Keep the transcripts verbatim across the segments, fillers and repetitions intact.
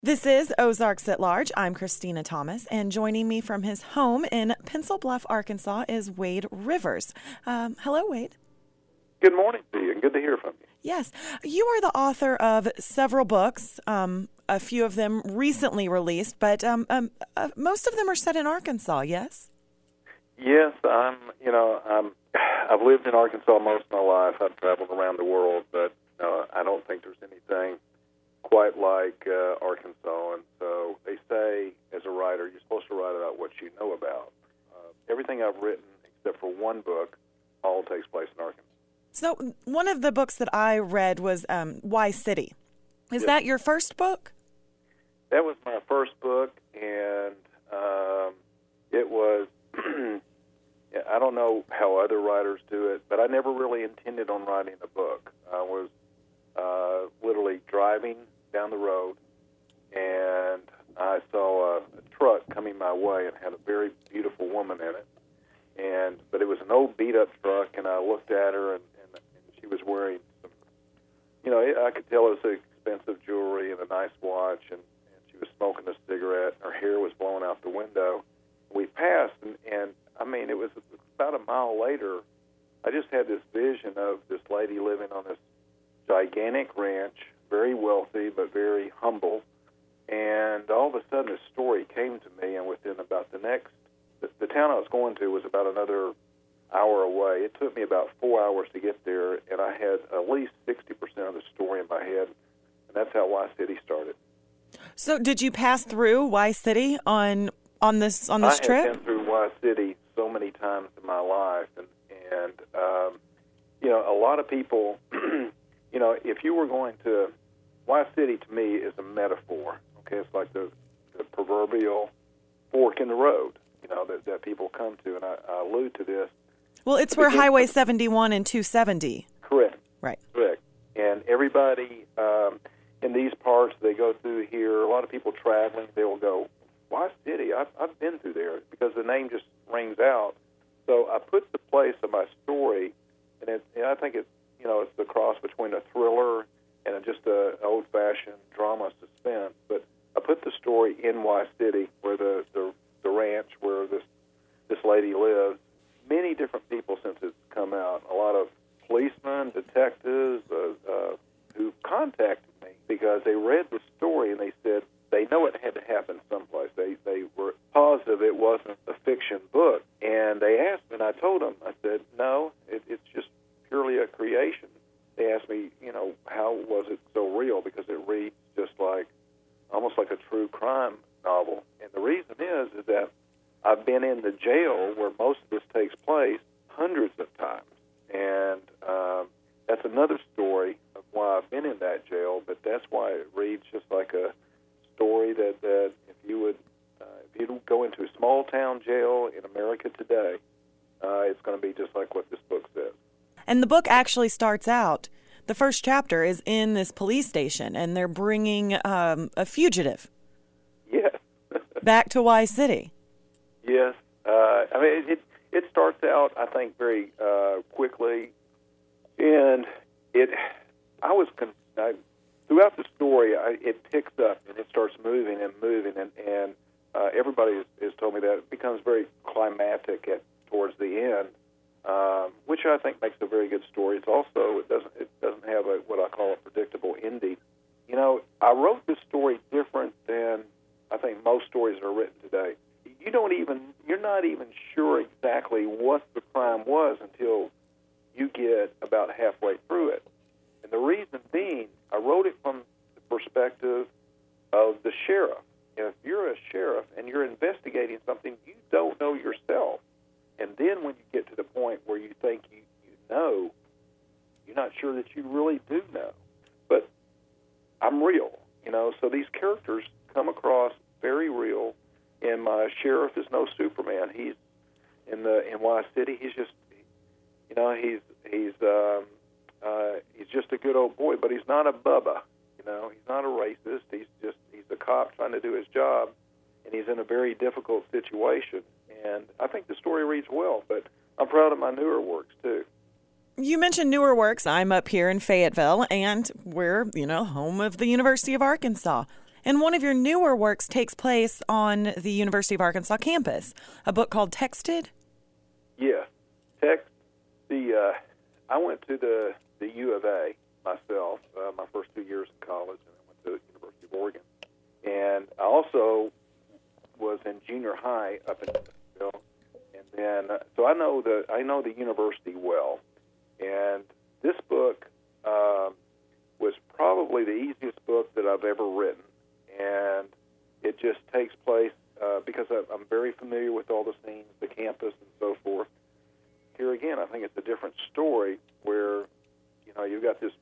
This is Ozarks at Large. I'm Christina Thomas, and joining me from his home in Pencil Bluff, Arkansas, is Wade Rivers. Um, hello, Wade. Good morning to you, and good to hear from you. Yes. You are the author of several books, um, a few of them recently released, but um, um, uh, most of them are set in Arkansas, yes? Yes, I'm, you know, I'm, I've lived in Arkansas most of my life. I've traveled around the world, but uh, I don't think there's anything quite like uh, Arkansas. And so they say, as a writer, you're supposed to write about what you know about. Uh, everything I've written, except for one book, all takes place in Arkansas. So one of the books that I read was um, Why City. Is Yes. that your first book? That was my first book, and um, it was, I don't know how other writers do it, but I never really intended on writing a book. I was uh, literally driving down the road, and I saw a, a truck coming my way and had a very beautiful woman in it. And but it was an old beat-up truck, and I looked at her, and, and, and she was wearing some, you know, I could tell it was expensive jewelry and a nice watch, and, and she was smoking a cigarette. Her hair was blowing out the window. We passed, and, and I mean, it was about a mile later, I just had this vision of this lady living on this gigantic ranch, very wealthy but very humble. And all of a sudden, this story came to me, and within about the next, the, the town I was going to was about another hour away. It took me about four hours to get there, and I had at least sixty percent of the story in my head, and that's how Y City started. So, did you pass through Y City on on this on this I trip? I have been through Y City so many times in my life, and and um, you know, a lot of people, you know, if you were going to, Y City to me is a metaphor. Okay, it's like the, the proverbial fork in the road, you know, that, that people come to, and I, I allude to this. Well, it's where Highway seventy-one and two seventy. Correct. Right. Correct. And everybody um, in these parts, they go through here. A lot of people traveling, they will go, Y City, I've, I've been through there, because the name just rings out. So I put the place of my story, and, it, and I think it's, you know, it's the cross between a thriller and a, just a old-fashioned drama suspense. But I put the story in Y City, where the, the, the ranch where this this lady lives. Many different people since it's come out, a lot of policemen, detectives, uh, uh, who contacted me because they read the story and they said they know it had to happen someplace. They they were positive it wasn't a fiction book. And they asked me, and I told them, I said, no, it, it's just purely a creation. They asked me, you know, how was it so real? Because it reads just like, almost like a true crime novel. And the reason is, is that I've been in the jail where most of this takes place hundreds of times. And um, that's another story of why I've been in that jail, but that's why it reads just like a story that, that if you would, uh, if you go into a small town jail in America today, uh, it's going to be just like what this book says. And the book actually starts out, the first chapter is in this police station, and they're bringing um, a fugitive Yes. back to Y City. Yes. Uh, I mean, it, it starts out, I think, very uh, quickly, and it, I was, con- I, throughout the story, I, it picks up, and it starts moving and moving, and, and uh, everybody has, has told me that it becomes very climactic at towards the end, um, which I think makes a very good story. It's also, it doesn't, it doesn't have a, what I call a predictable ending. You know, I wrote this story different than I think most stories are written today. You don't even, you're not even sure exactly what the crime was until you get about halfway through it. And the reason being, I wrote it from the perspective of the sheriff. And if you're a sheriff and you're investigating something you don't know yourself, and then when you get to the point where you think you, you know, you're not sure that you really do know. But I'm real, you know, so these characters come across very real. And my sheriff is no Superman. He's in the in Y City. He's just, you know, he's he's um, uh, he's just a good old boy. But he's not a Bubba. You know, he's not a racist. He's just he's a cop trying to do his job, and he's in a very difficult situation. And I think the story reads well. But I'm proud of my newer works too. You mentioned newer works. I'm up here in Fayetteville, and we're, you know, home of the University of Arkansas. And one of your newer works takes place on the University of Arkansas campus, a book called Texted. Yeah, Text. The uh, I went to the, the U of A myself, uh, my first two years in college, and I went to the University of Oregon. And I also was in junior high up in Nashville, and then uh, so I know the I know the university well. And this book um, was probably the easiest book that I've ever written, and it just takes place uh, because I, I'm very familiar with all the scenes, the campus, and so forth. Here again, I think it's a different story where you know you've got this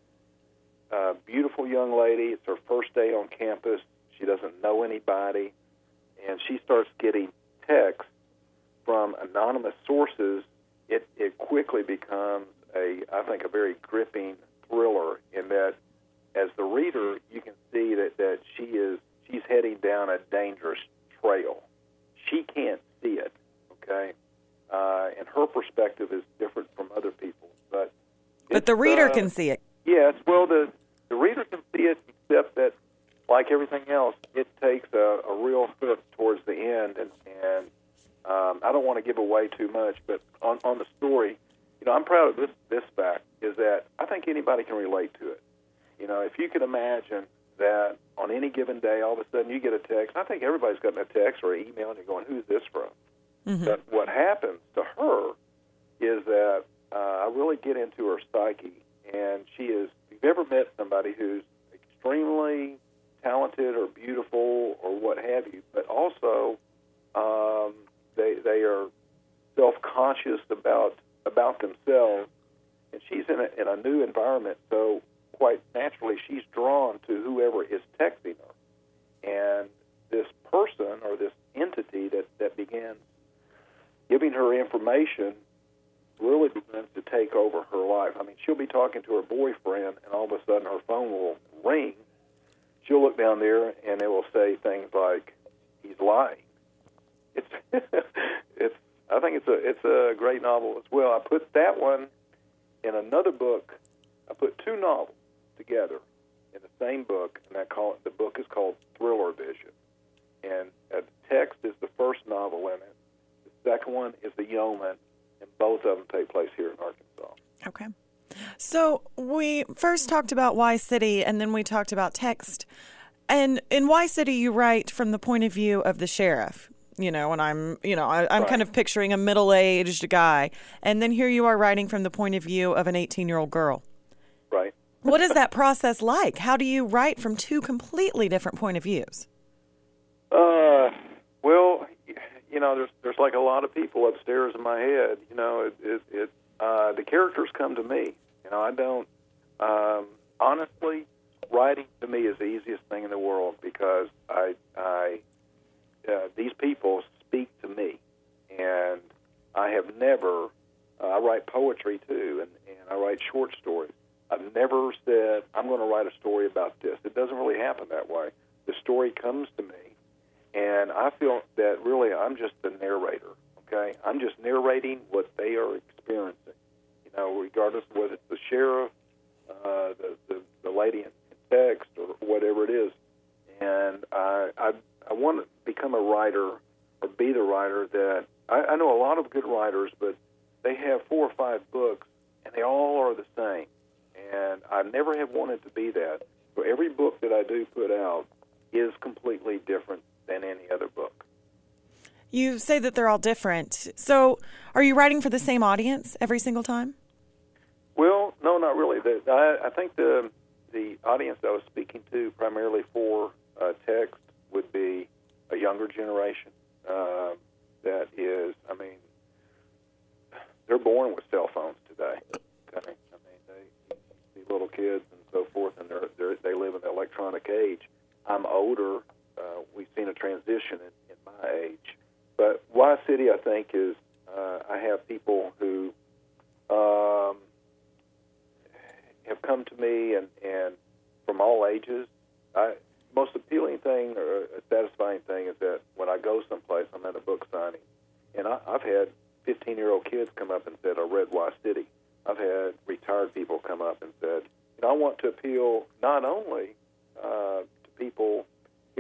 uh, beautiful young lady. It's her first day on campus. She doesn't know anybody, and she starts getting texts from anonymous sources. It it quickly becomes a, I think, a very gripping thriller in that, as the reader, you can see that, that she is she's heading down a dangerous trail. She can't see it, okay, uh, and her perspective is different from other people's. But but the reader uh, can see it. Yes, well, the the reader can see it, except that, like everything else, it takes a, a real hook towards the end, and and um, I don't want to give away too much, but on on the story. You know, I'm proud of this, this fact, is that I think anybody can relate to it. You know, if you could imagine that on any given day, all of a sudden you get a text. I think everybody's gotten a text or an email, and you're going, who's this from? Mm-hmm. But what happens to her is that uh, I really get into her psyche, and she is, if you've ever met somebody who's extremely talented or beautiful or what have you, but also um, they, they are self-conscious about about themselves, and she's in a, in a new environment, so quite naturally she's drawn to whoever is texting her. And this person or this entity that, that begins giving her information really begins to take over her life. I mean, she'll be talking to her boyfriend, and all of a sudden her phone will ring. She'll look down there, and it will say things like, he's lying. It's it's I think it's a it's a great novel as well. I put that one in another book. I put two novels together in the same book, and I call it, the book is called Thriller Vision. And uh, Text is the first novel in it. The second one is The Yeoman, and both of them take place here in Arkansas. Okay. So we first talked about Y City, and then we talked about Text. And in Y City, you write from the point of view of the sheriff. You know, and I'm, you know, I, I'm right. kind of picturing a middle-aged guy. And then here you are writing from the point of view of an eighteen-year-old girl. Right. What is that process like? How do you write from two completely different point of views? Uh, well, you know, there's there's like a lot of people upstairs in my head. You know, it, it, it uh, the characters come to me. You know, I don't, um, honestly, writing to me is the easiest thing in the world because I, I, Uh, these people speak to me, and I have never, uh, I write poetry too, and, and I write short stories. I've never said, I'm going to write a story about this. It doesn't really happen that way. The story comes to me, and I feel that really I'm just the narrator, okay? I'm just narrating what they are experiencing, you know, regardless of whether it's the sheriff, uh, the, the, the lady in text, or whatever it is. And I, I I want to become a writer or be the writer that I, I know a lot of good writers, but they have four or five books, and they all are the same. And I never have wanted to be that. So every book that I do put out is completely different than any other book. You say that they're all different. So are you writing for the same audience every single time? Well, no, not really. The, I, I think the the audience I was speaking to primarily for uh, Text would be a younger generation uh, that is, I mean, they're born with cell phones today. Okay? I mean, they see little kids and so forth, and they're, they're, they live in the electronic age. I'm older. Uh, we've seen a transition in, in my age. But Y City, I think, is uh, I have people who um, have come to me and, and from all ages. I most appealing thing or a satisfying thing is that when I go someplace, I'm at a book signing, and I, I've had fifteen-year-old kids come up and said, I read Y City. I've had retired people come up and said, you know, I want to appeal not only uh, to people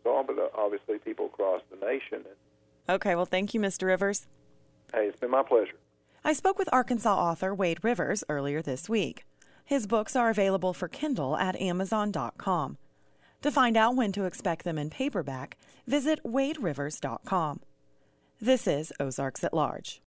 Arkansas, but uh, obviously people across the nation. Okay, well, thank you, Mister Rivers. Hey, it's been my pleasure. I spoke with Arkansas author Wade Rivers earlier this week. His books are available for Kindle at amazon dot com. To find out when to expect them in paperback, visit wade rivers dot com. This is Ozarks at Large.